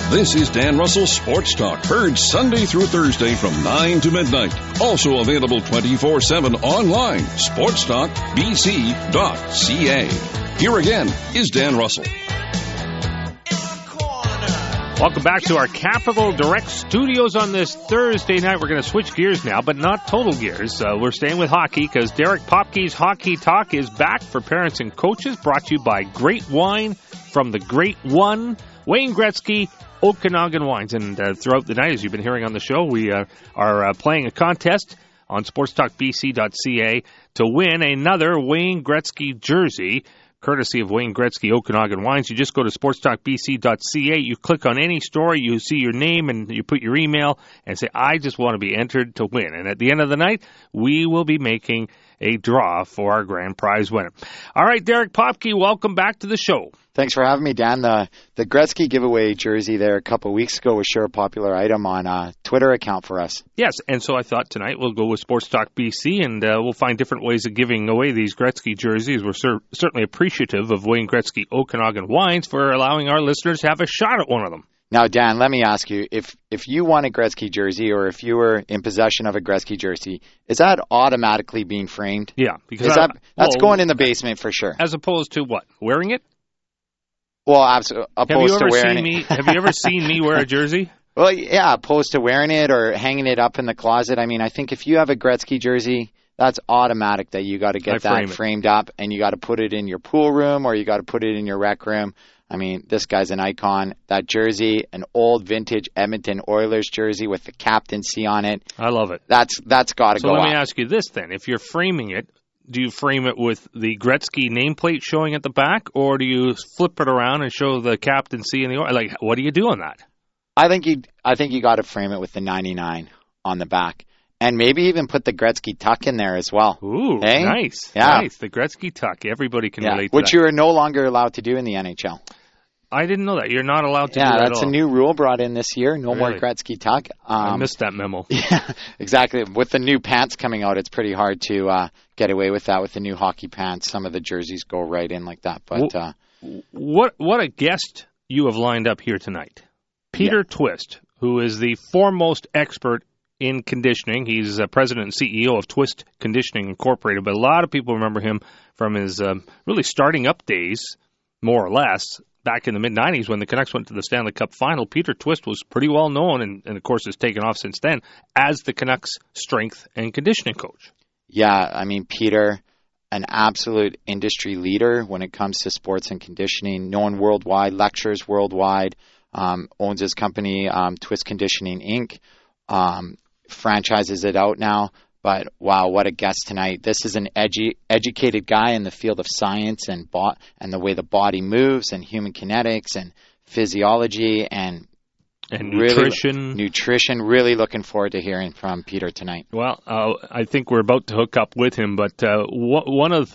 This is Dan Russell's Sports Talk, heard Sunday through Thursday from 9 to midnight. Also available 24/7 online, sportstalkbc.ca. Here again is Dan Russell. Welcome back to our Capital Direct Studios on this Thursday night. We're going to switch gears now, but not total gears. We're staying with hockey because Derek Popke's Hockey Talk is back for parents and coaches, brought to you by Great Wine from the Great One, Wayne Gretzky, Okanagan Wines. And throughout the night, as you've been hearing on the show, we are playing a contest on sportstalkbc.ca to win another Wayne Gretzky jersey, courtesy of Wayne Gretzky Okanagan Wines. You just go to sportstalkbc.ca, you click on any story, you see your name, and you put your email and say, I just want to be entered to win. And at the end of the night, we will be making a draw for our grand prize winner. All right, Derek Popke, welcome back to the show. Thanks for having me, Dan. The Gretzky giveaway jersey there a couple of weeks ago was sure a popular item on a Twitter account for us. Yes, and so I thought tonight we'll go with Sports Talk BC, and we'll find different ways of giving away these Gretzky jerseys. We're certainly appreciative of Wayne Gretzky Okanagan Wines for allowing our listeners to have a shot at one of them. Now, Dan, let me ask you, if you won a Gretzky jersey or if you were in possession of a Gretzky jersey, is that automatically being framed? Yeah. Because that's going in the basement for sure. As opposed to what? Wearing it? Well, opposed to wearing it. Have you ever seen me wear a jersey? Well, yeah, opposed to wearing it or hanging it up in the closet. I mean, I think if you have a Gretzky jersey, that's automatic that you got to get that framed up, and you got to put it in your pool room or you got to put it in your rec room. I mean, this guy's an icon. That jersey, an old vintage Edmonton Oilers jersey with the captaincy on it. I love it. That's got to go up. So let me ask you this then. If you're framing it, do you frame it with the Gretzky nameplate showing at the back, or do you flip it around and show the captaincy and the Oilers? Like, what do you do on that? I think you got to frame it with the 99 on the back. And maybe even put the Gretzky tuck in there as well. Ooh, hey? Nice. Yeah. Nice. The Gretzky tuck. Everybody can relate to which that. you are no longer allowed to do in the NHL. I didn't know that. You're not allowed to do that Yeah, at that's all. a new rule brought in this year. No more Really? Gretzky tuck. I missed that memo. Yeah, exactly. With the new pants coming out, it's pretty hard to get away with that with the new hockey pants. Some of the jerseys go right in like that. But what a guest you have lined up here tonight. Peter Twist, who is the foremost expert in conditioning. He's president and CEO of Twist Conditioning Incorporated, but a lot of people remember him from his really starting up days, more or less, back in the mid-'90s when the Canucks went to the Stanley Cup final. Peter Twist was pretty well known, and of course has taken off since then, as the Canucks strength and conditioning coach. Yeah, I mean, Peter, an absolute industry leader when it comes to sports and conditioning, known worldwide, lectures worldwide, owns his company, Twist Conditioning, Inc., franchises it out now. But, wow, what a guest tonight. This is an educated guy in the field of science and the way the body moves and human kinetics and physiology and nutrition. Nutrition. Really looking forward to hearing from Peter tonight. Well, I think we're about to hook up with him, but one of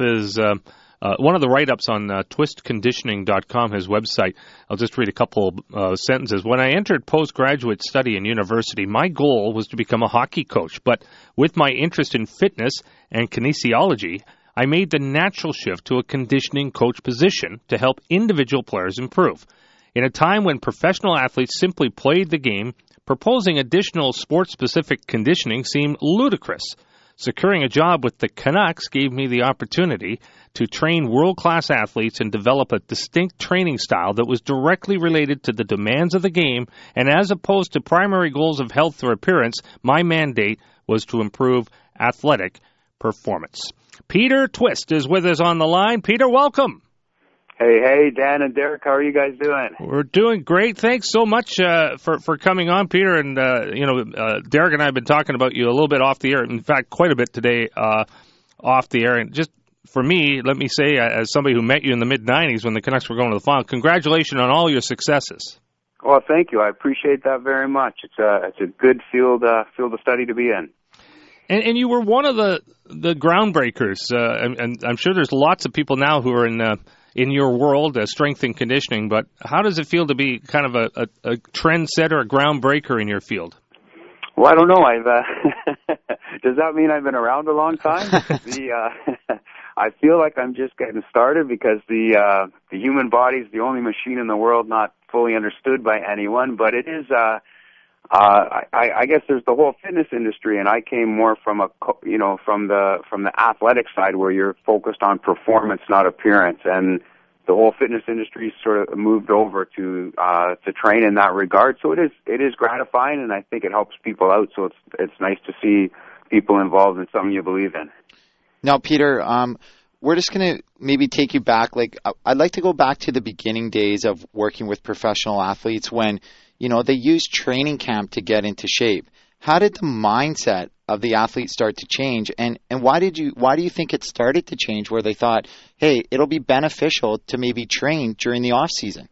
the write-ups on twistconditioning.com, his website, I'll just read a couple sentences. When I entered postgraduate study in university, my goal was to become a hockey coach. But with my interest in fitness and kinesiology, I made the natural shift to a conditioning coach position to help individual players improve. In a time when professional athletes simply played the game, proposing additional sports-specific conditioning seemed ludicrous. Securing a job with the Canucks gave me the opportunity to train world-class athletes and develop a distinct training style that was directly related to the demands of the game, and as opposed to primary goals of health or appearance, my mandate was to improve athletic performance. Peter Twist is with us on the line. Peter, welcome. Hey, Dan and Derek, how are you guys doing? We're doing great. Thanks so much for coming on, Peter. And, Derek and I have been talking about you a little bit off the air. In fact, quite a bit today off the air. And just for me, let me say, as somebody who met you in the mid-'90s when the Canucks were going to the final, congratulations on all your successes. Well, thank you. I appreciate that very much. It's a good field of study to be in. And you were one of the groundbreakers. And I'm sure there's lots of people now who are in your world, strength and conditioning, but how does it feel to be kind of a trendsetter, a groundbreaker in your field? Well, I don't know. Does that mean I've been around a long time? I feel like I'm just getting started because the human body is the only machine in the world not fully understood by anyone, but it is. I guess there's the whole fitness industry, and I came more from from the athletic side, where you're focused on performance, not appearance, and the whole fitness industry sort of moved over to train in that regard. So it is gratifying, and I think it helps people out. So it's nice to see people involved in something you believe in. Now, Peter, we're just going to maybe take you back. Like, I'd like to go back to the beginning days of working with professional athletes when, they used training camp to get into shape. How did the mindset of the athlete start to change? And why do you think it started to change where they thought, hey, it'll be beneficial to maybe train during the off season?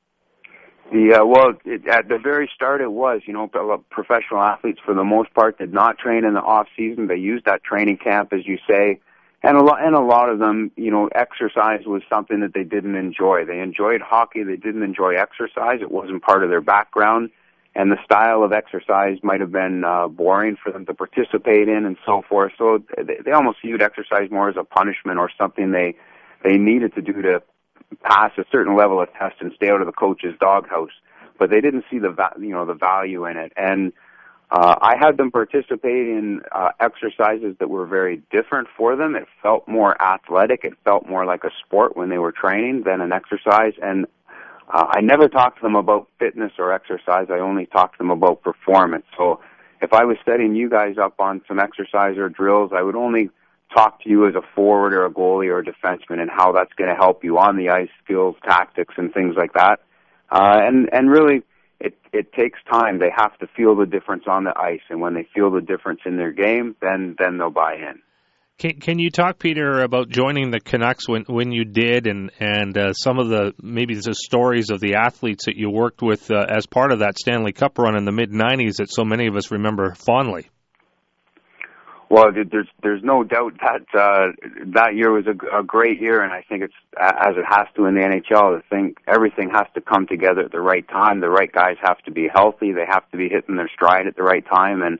At the very start it was, professional athletes for the most part did not train in the off season. They used that training camp, as you say. And a lot of them, exercise was something that they didn't enjoy. They enjoyed hockey. They didn't enjoy exercise. It wasn't part of their background. And the style of exercise might have been boring for them to participate in and so forth. So they almost viewed exercise more as a punishment or something they needed to do to pass a certain level of test and stay out of the coach's doghouse. But they didn't see the value in it. And I had them participate in exercises that were very different for them. It felt more athletic. It felt more like a sport when they were training than an exercise. And I never talked to them about fitness or exercise. I only talked to them about performance. So if I was setting you guys up on some exercise or drills, I would only talk to you as a forward or a goalie or a defenseman and how that's going to help you on the ice, skills, tactics, and things like that. And really, it takes time. They have to feel the difference on the ice, and when they feel the difference in their game, then they'll buy in. Can you talk, Peter, about joining the Canucks when you did, and some of the stories of the athletes that you worked with as part of that Stanley Cup run in the mid-'90s that so many of us remember fondly? Well, there's no doubt that that year was a great year, and I think it's as it has to in the NHL. I think everything has to come together at the right time. The right guys have to be healthy. They have to be hitting their stride at the right time, and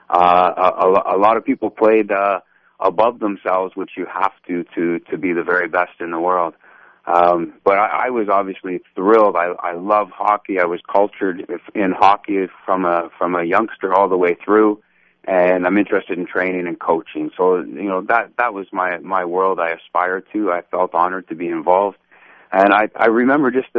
a lot of people played above themselves, which you have to be the very best in the world. But I was obviously thrilled. I love hockey. I was cultured in hockey from a youngster all the way through. And I'm interested in training and coaching. So, that was my world I aspired to. I felt honored to be involved. And I remember just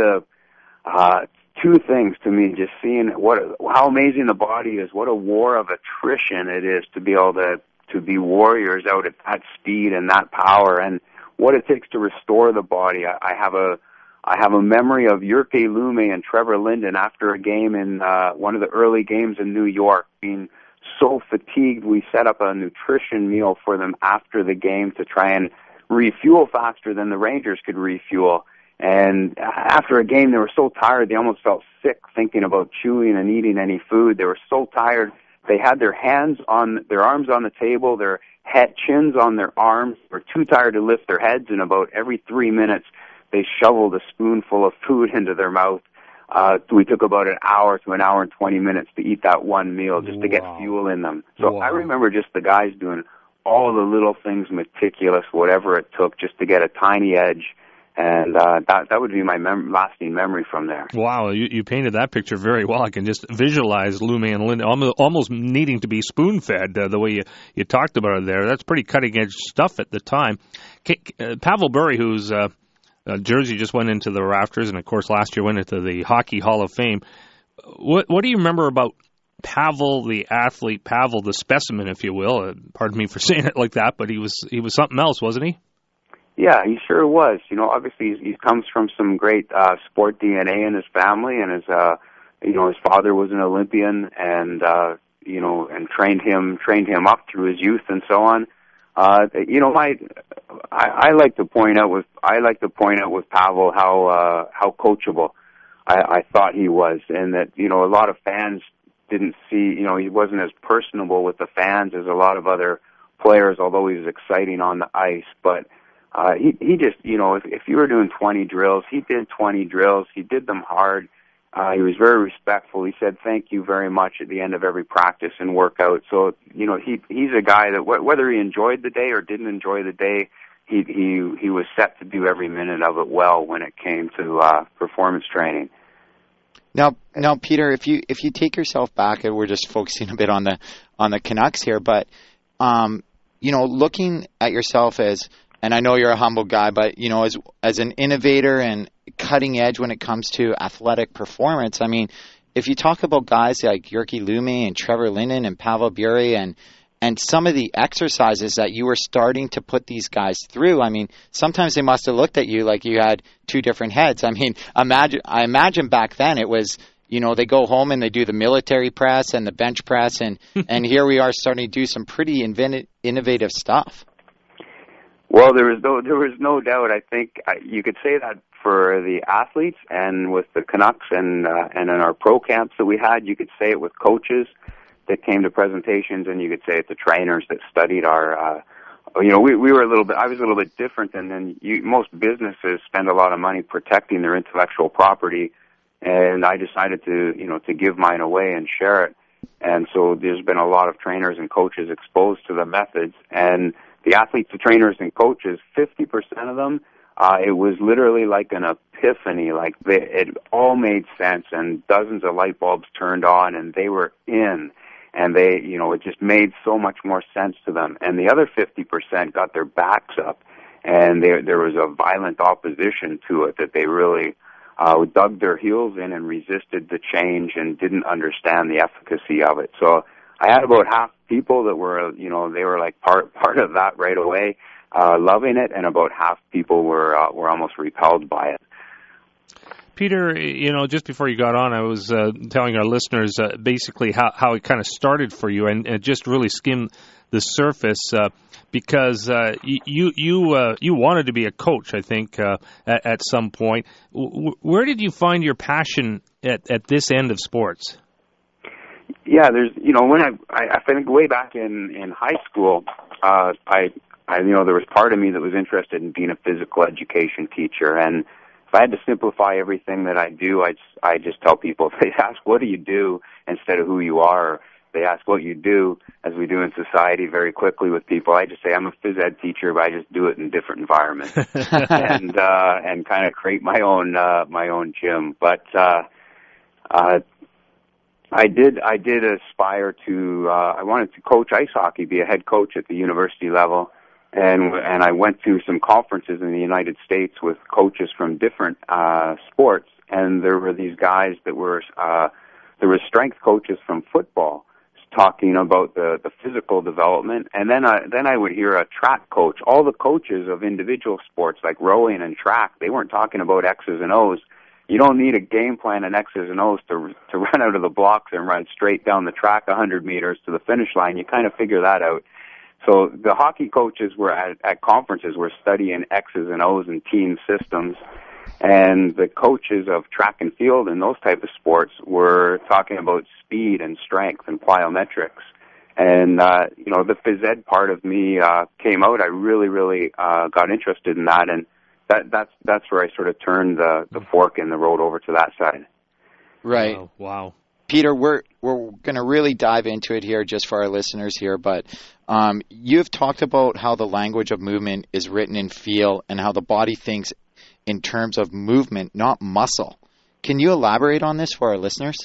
two things to me, just seeing how amazing the body is, what a war of attrition it is to be able to be warriors out at that speed and that power, and what it takes to restore the body. I have a memory of Jyrki Lumme and Trevor Linden after a game in one of the early games in New York, being so fatigued. We set up a nutrition meal for them after the game to try and refuel faster than the Rangers could refuel. And after a game, they were so tired, they almost felt sick thinking about chewing and eating any food. They were so tired. They had their arms on the table, their chins on their arms. They were too tired to lift their heads, and about every 3 minutes, they shoveled a spoonful of food into their mouth. We took about an hour to an hour and 20 minutes to eat that one meal just to get fuel in them. So I remember just the guys doing all the little things meticulous, whatever it took, just to get a tiny edge. And that would be my lasting memory from there. Wow, you painted that picture very well. I can just visualize Lumme and Linden almost needing to be spoon-fed the way you talked about it there. That's pretty cutting-edge stuff at the time. Pavel Bure, who's... Jersey just went into the rafters, and of course last year went into the Hockey Hall of Fame. What do you remember about Pavel, the athlete, Pavel, the specimen, if you will? Pardon me for saying it like that, but he was something else, wasn't he? Yeah, he sure was. Obviously he comes from some great sport DNA in his family, and his father was an Olympian, and and trained him up through his youth and so on. I like to point out with Pavel how coachable I thought he was, and that a lot of fans didn't see he wasn't as personable with the fans as a lot of other players, although he was exciting on the ice. But he just if you were doing 20 drills, he did 20 drills. He did them hard. He was very respectful. He said thank you very much at the end of every practice and workout. So, he's a guy that whether he enjoyed the day or didn't enjoy the day, he was set to do every minute of it well when it came to performance training. Now, Peter, if you take yourself back, and we're just focusing a bit on the Canucks here, but looking at yourself and I know you're a humble guy, but as an innovator and cutting edge when it comes to athletic performance, I mean, if you talk about guys like Jyrki Lumme and Trevor Linden and Pavel Bure and some of the exercises that you were starting to put these guys through, I mean, sometimes they must have looked at you like you had two different heads. I mean, I imagine back then it was, they go home and they do the military press and the bench press, and here we are starting to do some pretty innovative stuff. Well, there was no doubt. I think you could say that for the athletes, and with the Canucks and in our pro camps that we had, you could say it with coaches that came to presentations, and you could say it to trainers that studied our. We were I was a little bit different than most businesses spend a lot of money protecting their intellectual property, and I decided to give mine away and share it. And so there's been a lot of trainers and coaches exposed to the methods, and the athletes, the trainers, and coaches, 50% of them, it was literally like an epiphany. Like it all made sense, and dozens of light bulbs turned on, and they were in. And it just made so much more sense to them. And the other 50% got their backs up, and there was a violent opposition to it, that they really dug their heels in and resisted the change and didn't understand the efficacy of it. So I had about half people that were, they were like part of that right away, loving it, and about half people were almost repelled by it. Peter, just before you got on, I was telling our listeners basically how it kind of started for you, and just really skimmed the surface because you wanted to be a coach, I think, at some point. Where did you find your passion at this end of sports? Yeah, there's when I think way back in high school, I there was part of me that was interested in being a physical education teacher, and if I had to simplify everything that I do, I just tell people, if they ask what do you do instead of who you are, they ask what you do, as we do in society very quickly with people, I just say I'm a phys ed teacher, but I just do it in different environments and kind of create my own gym. But I did aspire to I wanted to coach ice hockey, be a head coach at the university level. And I went to some conferences in the United States with coaches from different sports, and there were these guys that were there were strength coaches from football talking about the physical development, and then I would hear a track coach. All the coaches of individual sports like rowing and track, they weren't talking about X's and O's. You don't need a game plan and X's and O's to run out of the blocks and run straight down the track 100 meters to the finish line. You kind of figure that out. So the hockey coaches were at conferences were studying X's and O's and team systems, and the coaches of track and field and those type of sports were talking about speed and strength and plyometrics. And the phys ed part of me came out. I really got interested in that, and that's where I sort of turned the fork in the road over to that side. Right. Wow. Peter, we're going to really dive into it here just for our listeners here, but you've talked about how the language of movement is written in feel and how the body thinks in terms of movement, not muscle. Can you elaborate on this for our listeners?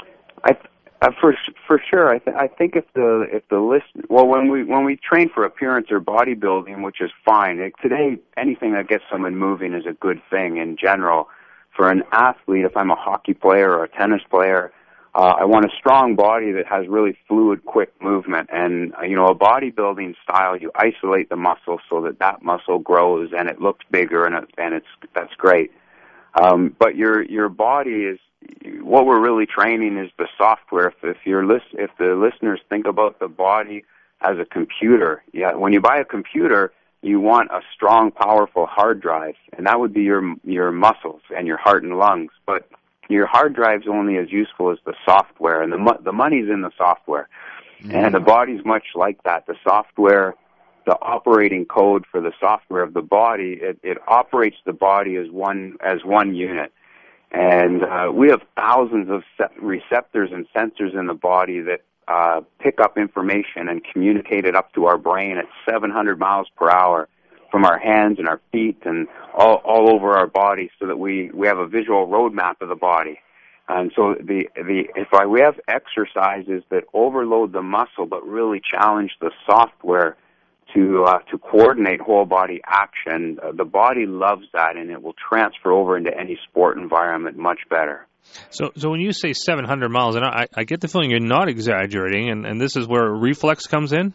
For sure. I think if the when we train for appearance or bodybuilding, which is fine. Today, anything that gets someone moving is a good thing in general. For an athlete, if I'm a hockey player or a tennis player, I want a strong body that has really fluid, quick movement. And, a bodybuilding style, you isolate the muscle so that muscle grows and it looks bigger, and that's great. But your body is, what we're really training is the software. If the listeners think about the body as a computer, when you buy a computer, you want a strong, powerful hard drive, and that would be your muscles and your heart and lungs. But your hard drive's only as useful as the software, and the money's in the software. Mm-hmm. And the body's much like that. The software, the operating code for the software of the body, it operates the body as one unit. And we have thousands of receptors and sensors in the body that pick up information and communicate it up to our brain at 700 miles per hour from our hands and our feet and all over our body, so that we have a visual roadmap of the body. And so we have exercises that overload the muscle but really challenge the software to coordinate whole body action, the body loves that, and it will transfer over into any sport environment much better. So when you say 700 miles an hour, I get the feeling you're not exaggerating, and this is where reflex comes in?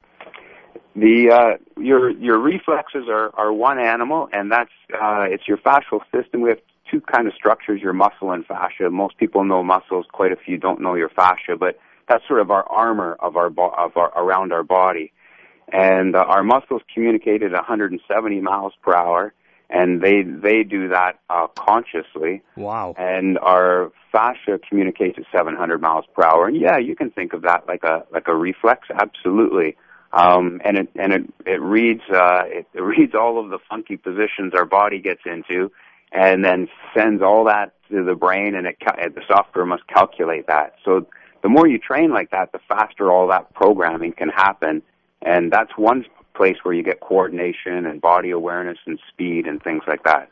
Your reflexes are one animal, and that's it's your fascial system. We have two kind of structures, your muscle and fascia. Most people know muscles, quite a few don't know your fascia, but that's sort of our armor of our around our body. And our muscles communicate at 170 miles per hour, and they do that consciously. Wow. And our fascia communicates at 700 miles per hour. And yeah, you can think of that like a reflex, absolutely. And it reads all of the funky positions our body gets into, and then sends all that to the brain, and the software must calculate that. So the more you train like that, the faster all that programming can happen. And that's one place where you get coordination and body awareness and speed and things like that.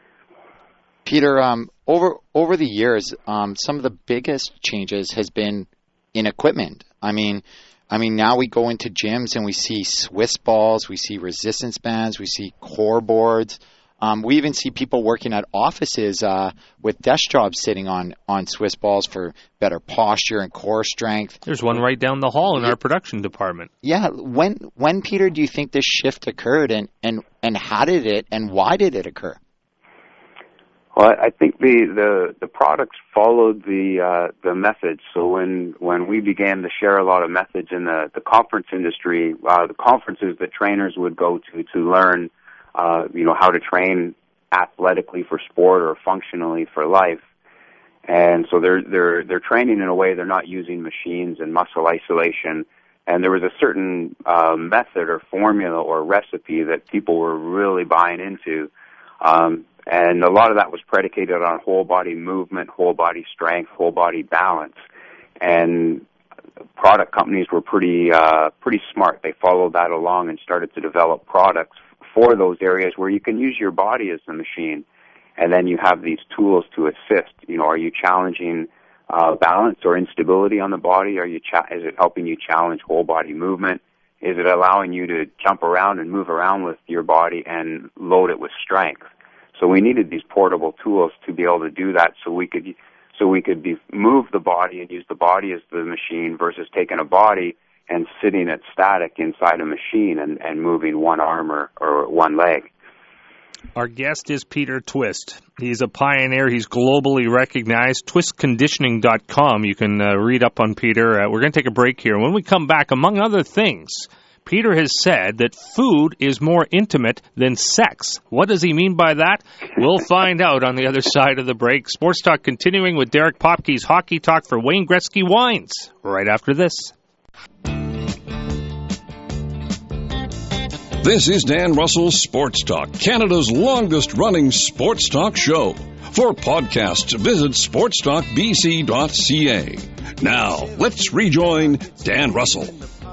Peter, over the years, some of the biggest changes has been in equipment. I mean, now we go into gyms and we see Swiss balls, we see resistance bands, we see core boards. We even see people working at offices with desk jobs sitting on Swiss balls for better posture and core strength. There's one right down the hall in our production department. Yeah. When Peter, do you think this shift occurred, and how did it and why did it occur? Well, I think the products followed the methods. So when we began to share a lot of methods in the conference industry, the conferences that trainers would go to learn how to train athletically for sport or functionally for life. And so they're training in a way they're not using machines and muscle isolation. And there was a certain method or formula or recipe that people were really buying into. And a lot of that was predicated on whole body movement, whole body strength, whole body balance. And product companies were pretty smart. They followed that along and started to develop products for those areas where you can use your body as the machine, and then you have these tools to assist. Are you challenging balance or instability on the body? Is it helping you challenge whole body movement? Is it allowing you to jump around and move around with your body and load it with strength? So we needed these portable tools to be able to do that, so we could move the body and use the body as the machine versus taking a body and sitting it static inside a machine and moving one arm or one leg. Our guest is Peter Twist. He's a pioneer. He's globally recognized. TwistConditioning.com. You can read up on Peter. We're going to take a break here. When we come back, among other things, Peter has said that food is more intimate than sex. What does he mean by that? We'll find out on the other side of the break. Sports Talk continuing with Derek Popke's Hockey Talk for Wayne Gretzky Wines right after this. This is Dan Russell's Sports Talk, Canada's longest-running sports talk show. For podcasts, visit sportstalkbc.ca. Now, let's rejoin Dan Russell.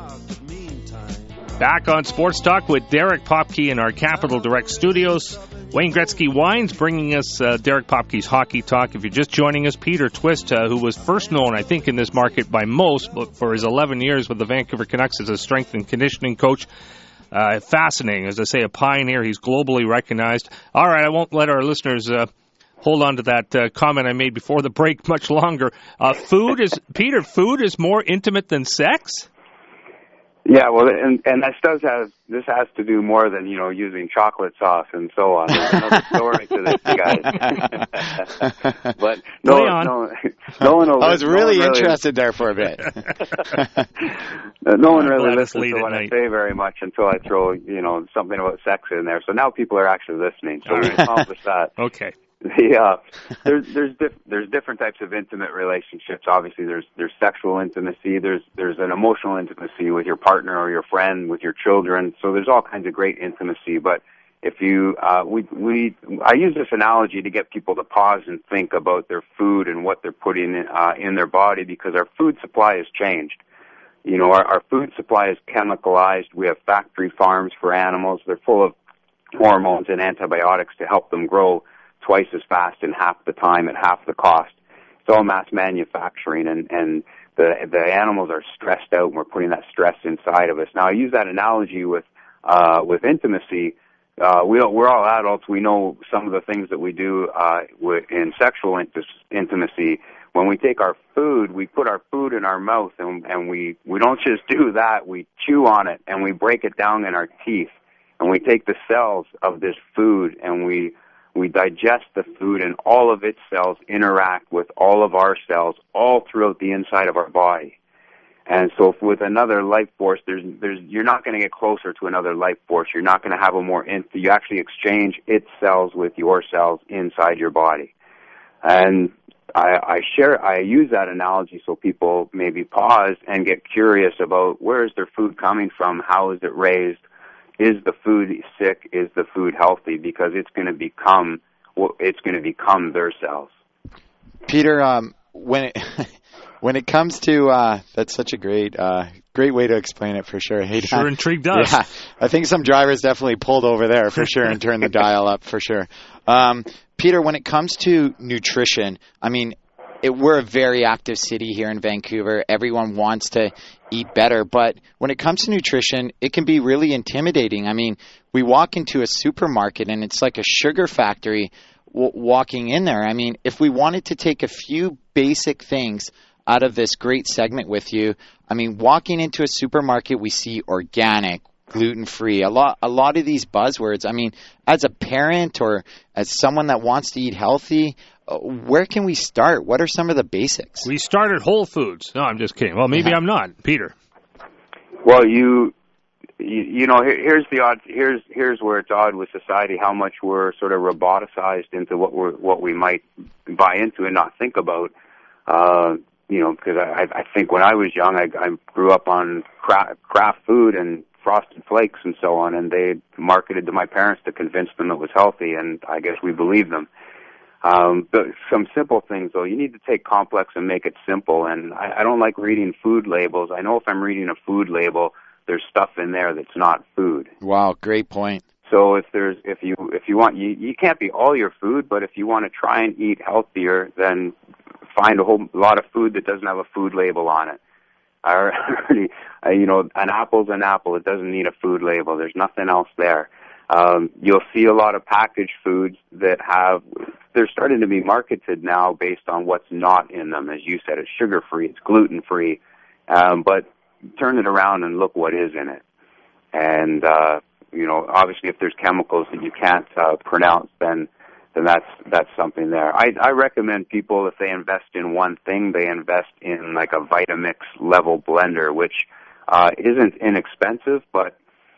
Back on Sports Talk with Derek Popke in our Capital Direct studios. Wayne Gretzky Wines bringing us Derek Popke's Hockey Talk. If you're just joining us, Peter Twist, who was first known, I think, in this market by most, but for his 11 years with the Vancouver Canucks as a strength and conditioning coach. Fascinating. As I say, a pioneer. He's globally recognized. All right, I won't let our listeners hold on to that comment I made before the break much longer. Food is more intimate than sex? Yeah, well, and this has to do more than, using chocolate sauce and so on. There's another story to this, guys. But no one will. I was really interested there for a bit. No one really listens to what I say very much until I throw, something about sex in there. So now people are actually listening. So we accomplished that. Okay. There's different types of intimate relationships. Obviously, there's sexual intimacy. There's an emotional intimacy with your partner or your friend, with your children. So there's all kinds of great intimacy. But if you, I use this analogy to get people to pause and think about their food and what they're putting in their body, because our food supply has changed. Our food supply is chemicalized. We have factory farms for animals. They're full of hormones and antibiotics to help them grow twice as fast in half the time at half the cost. all mass manufacturing, and the animals are stressed out, and we're putting that stress inside of us. Now, I use that analogy with intimacy. We're all adults. We know some of the things that we do in sexual intimacy. When we take our food, we put our food in our mouth, and we don't just do that. We chew on it, and we break it down in our teeth, and we take the cells of this food, and we digest the food, and all of its cells interact with all of our cells all throughout the inside of our body. And so with another life force, you're not going to get closer to another life force. You're not going to have you actually exchange its cells with your cells inside your body. And I use that analogy so people maybe pause and get curious about where is their food coming from, how is it raised, is the food sick, is the food healthy, because it's going to become their cells. Peter, when it comes to that's such a great way to explain it for sure. Hey, sure intrigued us. Yeah, I think some drivers definitely pulled over there for sure and turned the dial up for sure. Peter, when it comes to nutrition, I mean, we're a very active city here in Vancouver. Everyone wants to eat better, but when it comes to nutrition, it can be really intimidating. I mean, we walk into a supermarket and it's like a sugar factory walking in there. I mean, if we wanted to take a few basic things out of this great segment with you, I mean, walking into a supermarket, we see organic, gluten-free, a lot of these buzzwords. I mean, as a parent or as someone that wants to eat healthy, where can we start? What are some of the basics? We start at Whole Foods. No, I'm just kidding. Well, maybe I'm not. Peter. Well, you know, here's the odd. Here's where it's odd with society, how much we're sort of roboticized into what we might buy into and not think about. You know, because I think when I was young, I grew up on craft food and Frosted Flakes and so on, and they marketed to my parents to convince them it was healthy, and I guess we believed them. But some simple things, though, you need to take complex and make it simple, and I don't like reading food labels. I know if I'm reading a food label, there's stuff in there that's not food. Wow, great point. So if you want, you can't be all your food, but if you want to try and eat healthier, then find a whole lot of food that doesn't have a food label on it. You know, an apple's an apple. It doesn't need a food label. There's nothing else there. You'll see a lot of packaged foods that they're starting to be marketed now based on what's not in them. As you said, it's sugar-free, it's gluten-free, but turn it around and look what is in it. And, you know, obviously if there's chemicals that you can't pronounce, then that's something there. I recommend people, if they invest in one thing, they invest in like a Vitamix level blender, which isn't inexpensive, but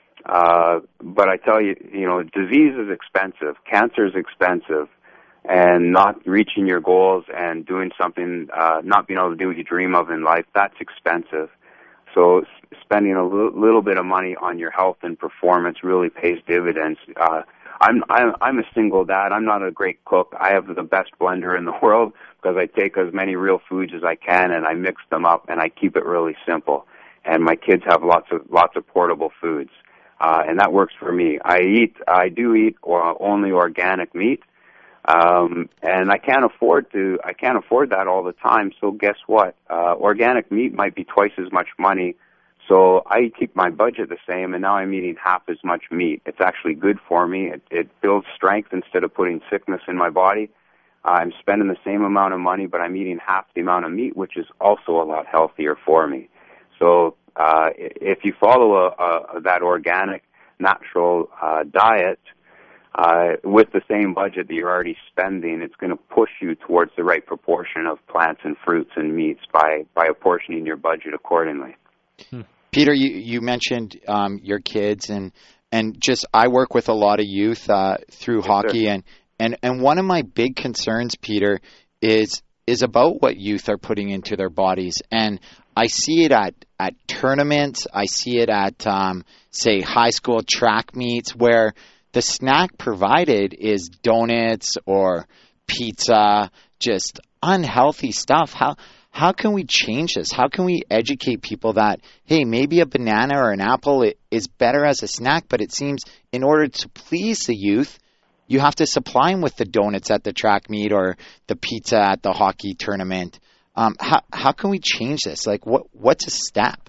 I tell you, you know, disease is expensive, cancer is expensive, and not reaching your goals and doing something, not being able to do what you dream of in life, that's expensive. So spending a little bit of money on your health and performance really pays dividends. I'm a single dad. I'm not a great cook. I have the best blender in the world because I take as many real foods as I can and I mix them up and I keep it really simple. And my kids have lots of portable foods, and that works for me. I do eat only organic meat, and I can't afford that all the time. So guess what? Organic meat might be twice as much money. So I keep my budget the same, and now I'm eating half as much meat. It's actually good for me. It builds strength instead of putting sickness in my body. I'm spending the same amount of money, but I'm eating half the amount of meat, which is also a lot healthier for me. So if you follow that organic, natural diet with the same budget that you're already spending, it's going to push you towards the right proportion of plants and fruits and meats by apportioning your budget accordingly. Peter, you mentioned your kids and just I work with a lot of youth through hockey, and one of my big concerns, Peter, is about what youth are putting into their bodies. And I see it at tournaments. I see it at, say, high school track meets where the snack provided is donuts or pizza, just unhealthy stuff. How can we change this? How can we educate people that, hey, maybe a banana or an apple is better as a snack, but it seems in order to please the youth, you have to supply them with the donuts at the track meet or the pizza at the hockey tournament. How can we change this? Like, what's a step?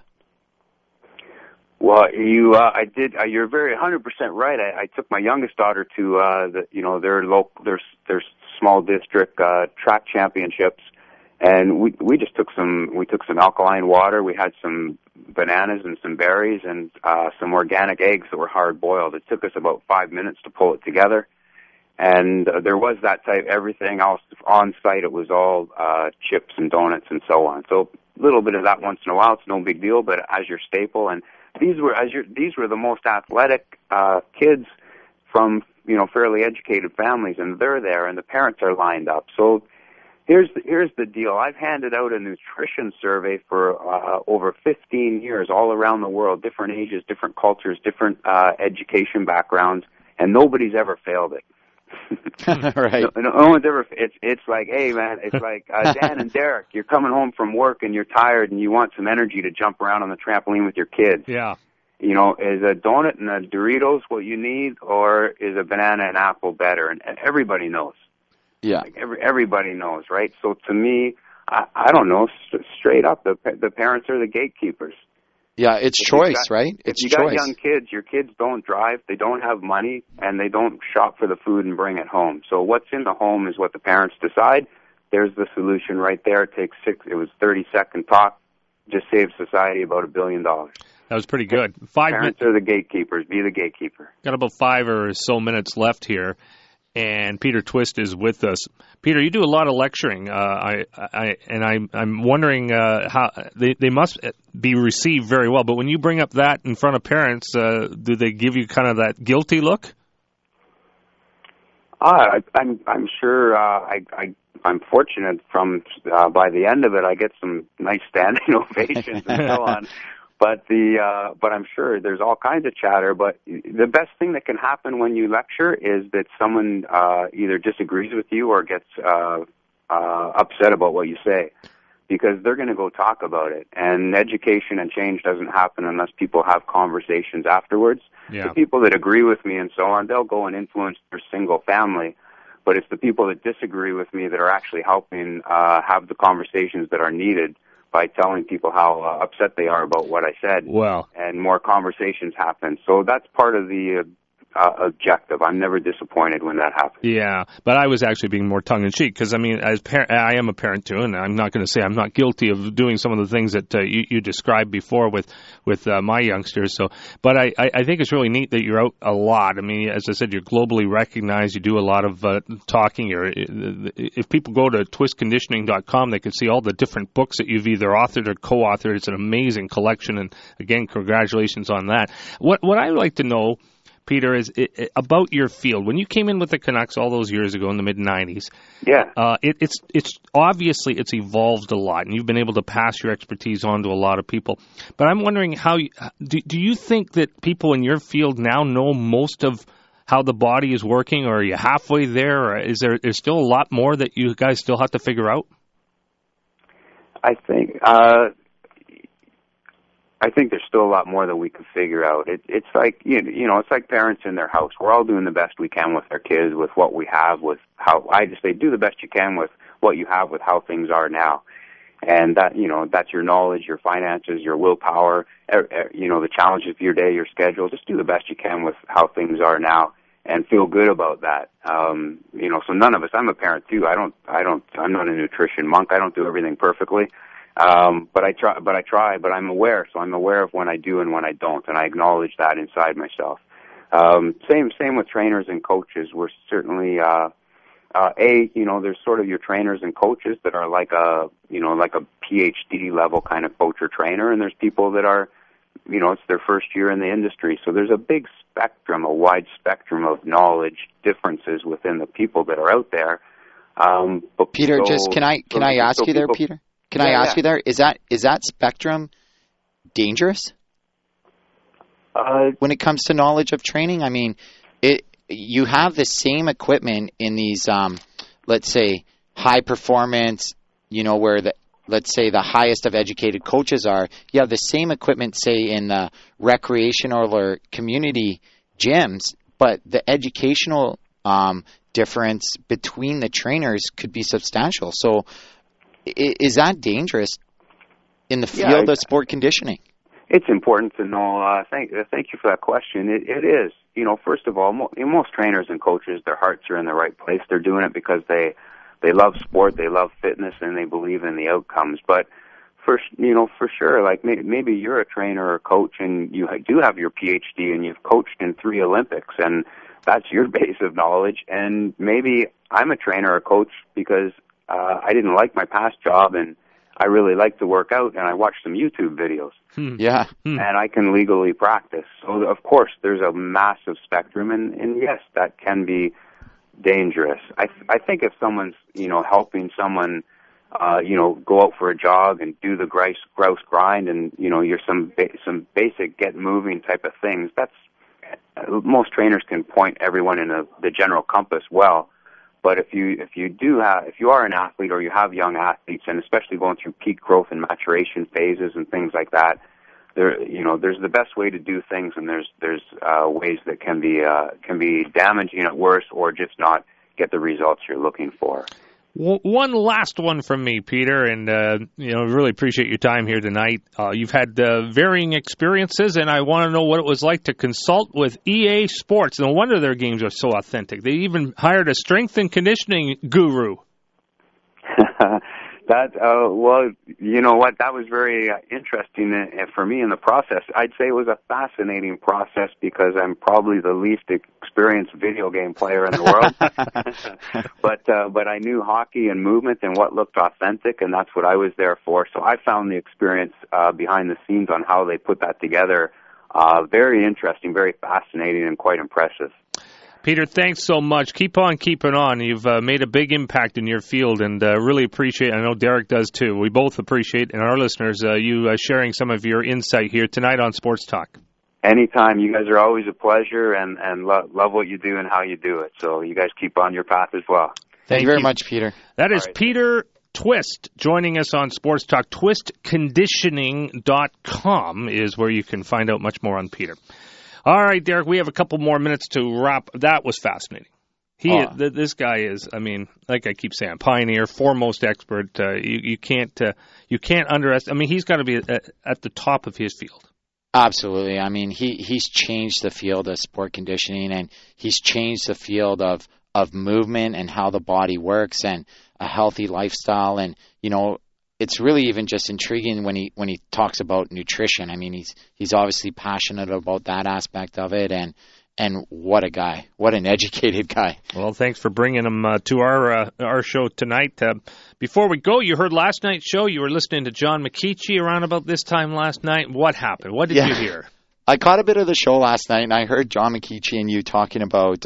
Well, you're very 100% right. I took my youngest daughter to their small district track championships, and we took some alkaline water. We had some bananas and some berries and some organic eggs that were hard boiled. It took us about 5 minutes to pull it together, and there was that type everything else on site. It was all chips and donuts and so on. So a little bit of that once in a while, it's no big deal. But as your staple, and these were the most athletic kids from fairly educated families, and they're there, and the parents are lined up. So here's the deal. I've handed out a nutrition survey for over 15 years all around the world, different ages, different cultures, different education backgrounds, and nobody's ever failed it. Right. No one's ever. It's like, hey man, it's like Dan and Derek. You're coming home from work and you're tired and you want some energy to jump around on the trampoline with your kids. Yeah. Is a donut and a Doritos what you need, or is a banana and apple better? And everybody knows. Yeah. Like everybody knows, right? So to me, I don't know. Straight up, the parents are the gatekeepers. Yeah, it's choice, right? It's choice. If you got young kids, your kids don't drive, they don't have money, and they don't shop for the food and bring it home. So what's in the home is what the parents decide. There's the solution right there. It takes it was 30-second talk, just saved society about $1 billion. That was pretty good. Parents are the gatekeepers. Be the gatekeeper. Got about 5 or so minutes left here, and Peter Twist is with us. Peter, you do a lot of lecturing. I'm wondering how they must be received very well. But when you bring up that in front of parents, do they give you kind of that guilty look? I'm sure. I'm fortunate. By the end of it, I get some nice standing ovations and so on. But I'm sure there's all kinds of chatter. But the best thing that can happen when you lecture is that someone either disagrees with you or gets upset about what you say, because they're going to go talk about it. And education and change doesn't happen unless people have conversations afterwards. Yeah. The people that agree with me and so on, they'll go and influence their single family. But it's the people that disagree with me that are actually helping have the conversations that are needed by telling people how upset they are about what I said. Well, and more conversations happen. So that's part of the objective. I'm never disappointed when that happens. Yeah, but I was actually being more tongue-in-cheek because, I mean, I am a parent too, and I'm not going to say I'm not guilty of doing some of the things that you described before with my youngsters. So, but I think it's really neat that you're out a lot. I mean, as I said, you're globally recognized. You do a lot of talking. If people go to twistconditioning.com, they can see all the different books that you've either authored or co-authored. It's an amazing collection, and again, congratulations on that. What I like to know, Peter, is about your field. When you came in with the Canucks all those years ago in the mid-'90s, it's obviously it's evolved a lot, and you've been able to pass your expertise on to a lot of people. But I'm wondering do you think that people in your field now know most of how the body is working, or are you halfway there, or is there's still a lot more that you guys still have to figure out? I think there's still a lot more that we can figure out. It's like it's like parents in their house. We're all doing the best we can with our kids, with what we have, with how I just say do the best you can with what you have, with how things are now, and that's your knowledge, your finances, your willpower, the challenges of your day, your schedule. Just do the best you can with how things are now, and feel good about that. So none of us. I'm a parent too. I'm not a nutrition monk. I don't do everything perfectly. But I try, but I'm aware, so I'm aware of when I do and when I don't, and I acknowledge that inside myself. Same with trainers and coaches. We're certainly, there's sort of your trainers and coaches that are like a PhD level kind of coach or trainer, and there's people that are, it's their first year in the industry. So there's a wide spectrum of knowledge differences within the people that are out there. But Peter, can I ask you there, Peter? Can I ask you there, is that spectrum dangerous when it comes to knowledge of training? I mean, you have the same equipment in these, let's say, high performance, where let's say the highest of educated coaches are. You have the same equipment, say, in the recreational or community gyms, but the educational difference between the trainers could be substantial. So is that dangerous in the field of sport conditioning? It's important to know. Thank you for that question. It is. First of all, most trainers and coaches, their hearts are in the right place. They're doing it because they love sport, they love fitness, and they believe in the outcomes. But for sure, like maybe you're a trainer or coach and you do have your PhD and you've coached in 3 Olympics, and that's your base of knowledge. And maybe I'm a trainer or coach because I didn't like my past job and I really like to work out, and I watch some YouTube videos. Yeah. And I can legally practice. So, of course, there's a massive spectrum, and yes, that can be dangerous. I think if someone's, helping someone, go out for a jog and do the grouse grind and, you're some basic get moving type of things, that's most trainers can point everyone in the general compass well. But if you are an athlete or you have young athletes, and especially going through peak growth and maturation phases and things like that, there's the best way to do things, and there's ways that can be damaging at worst, or just not get the results you're looking for. One last one from me, Peter, and really appreciate your time here tonight. You've had varying experiences, and I want to know what it was like to consult with EA Sports. No wonder their games are so authentic. They even hired a strength and conditioning guru. Well, you know what? That was very interesting for me in the process. I'd say it was a fascinating process because I'm probably the least experienced video game player in the world. But I knew hockey and movement and what looked authentic, and that's what I was there for. So I found the experience behind the scenes on how they put that together very interesting, very fascinating, and quite impressive. Peter, thanks so much. Keep on keeping on. You've made a big impact in your field, and really appreciate, I know Derek does too, we both appreciate, and our listeners, you sharing some of your insight here tonight on Sports Talk. Anytime. You guys are always a pleasure, and love what you do and how you do it. So you guys keep on your path as well. Thank you very much, Peter. That is Peter Twist joining us on Sports Talk. TwistConditioning.com is where you can find out much more on Peter. All right, Derek, we have a couple more minutes to wrap. That was fascinating. This guy is, like I keep saying, pioneer, foremost expert. You can't underestimate. He's got to be at the top of his field. Absolutely. He's changed the field of sport conditioning, and he's changed the field of movement and how the body works and a healthy lifestyle. And, it's really even just intriguing when he talks about nutrition. He's obviously passionate about that aspect of it, and what a guy, what an educated guy. Well, thanks for bringing him to our show tonight. Before we go, you heard last night's show. You were listening to John McKeechee around about this time last night. What happened? What did you hear? I caught a bit of the show last night, and I heard John McKeechee and you talking about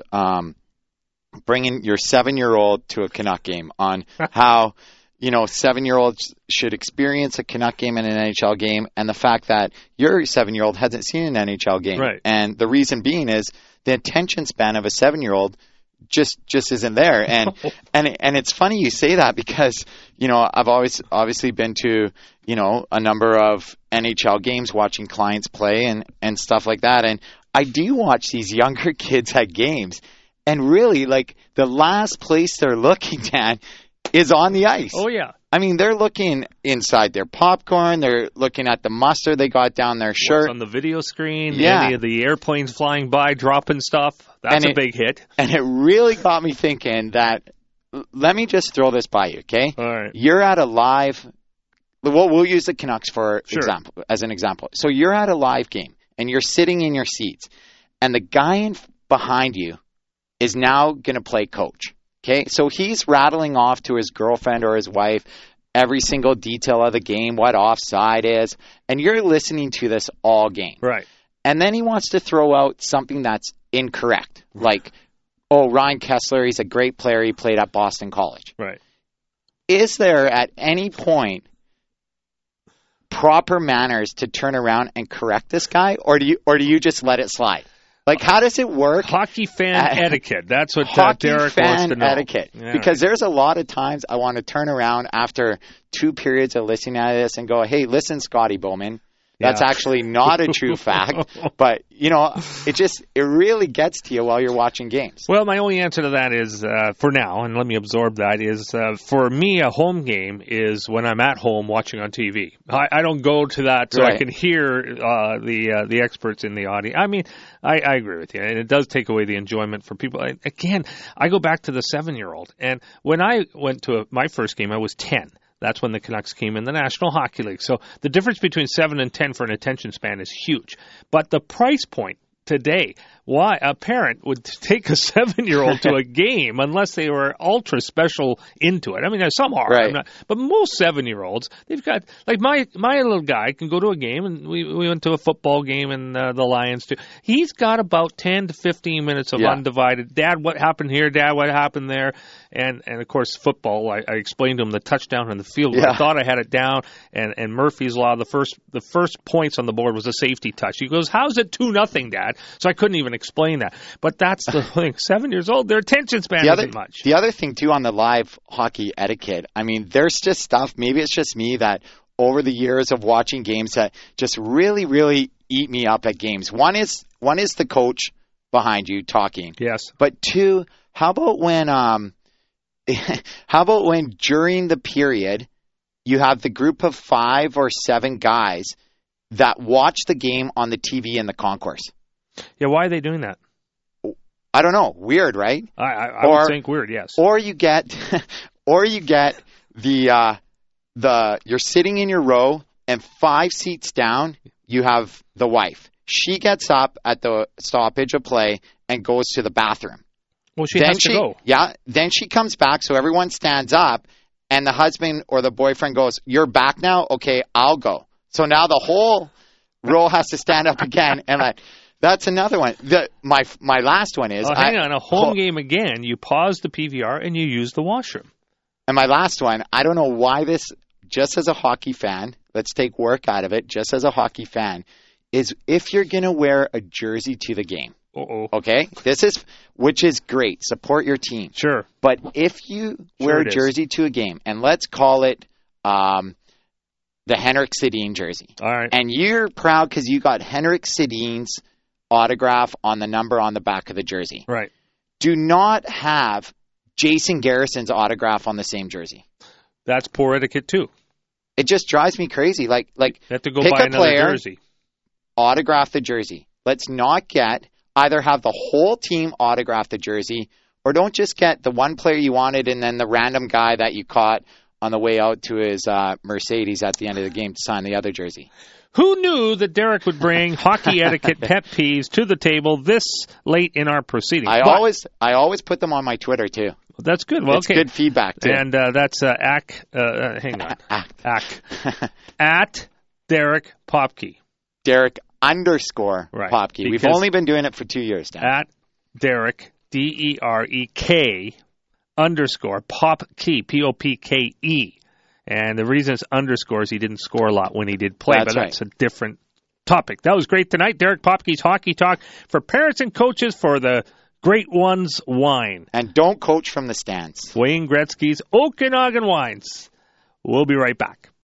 bringing your 7-year-old to a Canuck game, on how 7-year-olds should experience a Canuck game and an NHL game, and the fact that your 7-year-old hasn't seen an NHL game. Right. And the reason being is the attention span of a 7-year-old just isn't there. And and it's funny you say that because, I've always obviously been to, a number of NHL games, watching clients play and stuff like that. And I do watch these younger kids at games, and really, like, the last place they're looking at is on the ice. Oh, yeah. They're looking inside their popcorn. They're looking at the mustard they got down their shirt. What's on the video screen, any of the airplanes flying by, dropping stuff. That's a big hit. And it really got me thinking that, let me just throw this by you, okay? All right. You're at a live, we'll use the Canucks as an example. So you're at a live game, and you're sitting in your seats, and the guy behind you is now going to play coach. Okay, so he's rattling off to his girlfriend or his wife every single detail of the game, what offside is, and you're listening to this all game. Right. And then he wants to throw out something that's incorrect, like, Ryan Kessler, he's a great player, he played at Boston College. Right. Is there at any point proper manners to turn around and correct this guy, or do you just let it slide? Like, how does it work? Hockey fan etiquette. That's what Derek wants to know. Etiquette. Yeah. Because there's a lot of times I want to turn around after 2 periods of listening to this and go, hey, listen, Scotty Bowman, That's actually not a true fact. But, it really gets to you while you're watching games. Well, my only answer to that is, for now, and let me absorb that, is for me, a home game is when I'm at home watching on TV. I don't go to that so I can hear the experts in the audience. I mean, I agree with you, and it does take away the enjoyment for people. Again, I go back to the 7-year-old, and when I went to my first game, I was 10. That's when the Canucks came in the National Hockey League. So the difference between 7 and 10 for an attention span is huge. But the price point today, why a parent would take a 7-year-old to a game unless they were ultra special into it. I mean, some are, right. But most 7-year-olds, they've got, like my little guy can go to a game, and we went to a football game and the Lions too. He's got about 10 to 15 minutes of undivided, Dad, what happened here? Dad, what happened there? And of course, football, I explained to him the touchdown on the field. I thought I had it down, and Murphy's Law, the first points on the board was a safety touch. He goes, how's it 2-0, Dad? So I couldn't even explain that. But that's the thing. 7 years old, their attention span isn't much. The other thing, too, on the live hockey etiquette, I mean, there's just stuff, maybe it's just me, that over the years of watching games that just really, really eat me up at games. One is the coach behind you talking. Yes. But 2, how about when during the period you have the group of 5 or 7 guys that watch the game on the TV in the concourse? Yeah, why are they doing that? I don't know. Weird, right? I would think weird, yes. Or you get the you're sitting in your row, and 5 seats down, you have the wife. She gets up at the stoppage of play and goes to the bathroom. Well, she has to go. Yeah. Then she comes back, so everyone stands up, and the husband or the boyfriend goes, "You're back now? Okay, I'll go." So now the whole row has to stand up again, and that's another one. My last one is... hang on. A home game again, you pause the PVR and you use the washroom. And my last one, I don't know why this, just as a hockey fan, let's take work out of it, just as a hockey fan, is if you're going to wear a jersey to the game. Okay? Which is great. Support your team. Sure. But if you wear a jersey to a game, and let's call it... the Henrik Sedin jersey. All right. And you're proud because you got Henrik Sedin's autograph on the number on the back of the jersey. Right. Do not have Jason Garrison's autograph on the same jersey. That's poor etiquette too. It just drives me crazy. Like you have to go pick buy a another player, jersey. Autograph the jersey. Let's not either have the whole team autograph the jersey, or don't just get the one player you wanted and then the random guy that you caught on the way out to his Mercedes at the end of the game to sign the other jersey. Who knew that Derek would bring hockey etiquette pet peeves to the table this late in our proceedings? I always put them on my Twitter, too. That's good. Well, it's good feedback, too. And that's hang on. At Derek Popke. Derek _Popke. We've only been doing it for 2 years now. At Derek, DEREK _Popke, POPKE. And the reason it's underscores, he didn't score a lot when he did play, that's a different topic. That was great tonight. Derek Popke's Hockey Talk for parents and coaches for the Great Ones Wine. And don't coach from the stands. Wayne Gretzky's Okanagan Wines. We'll be right back.